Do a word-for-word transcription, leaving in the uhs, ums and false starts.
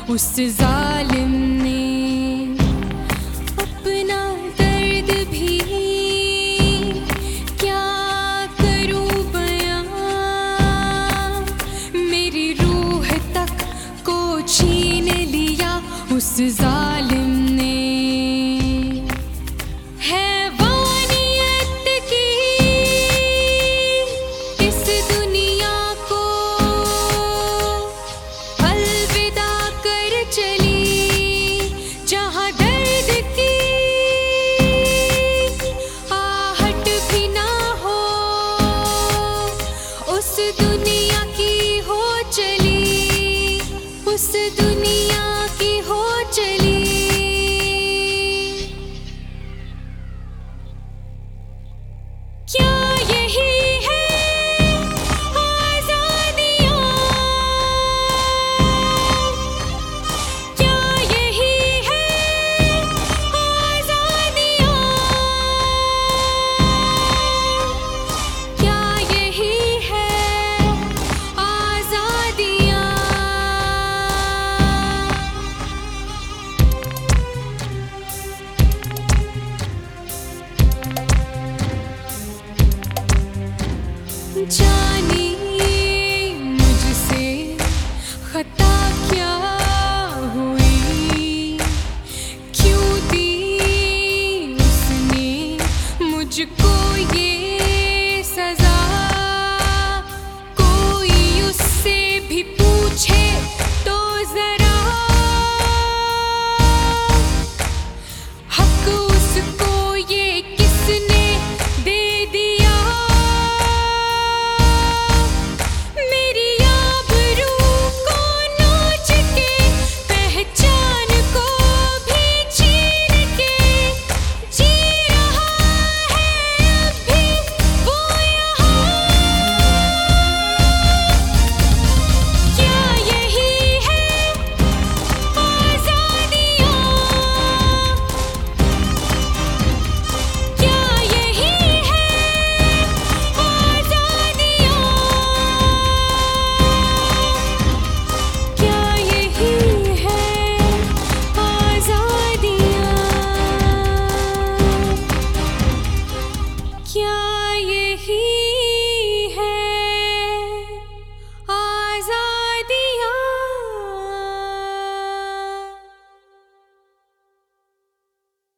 उस जालिम ने अपना दर्द भी क्या करूं बयां, मेरी रूह तक को छीन लिया उस जालिम ने। हैवानियत की इस दुनिया को अलविदा कर चली, जहां दर्द की आहट भी ना हो, उस दुनिया की हो चली, उस दुनिया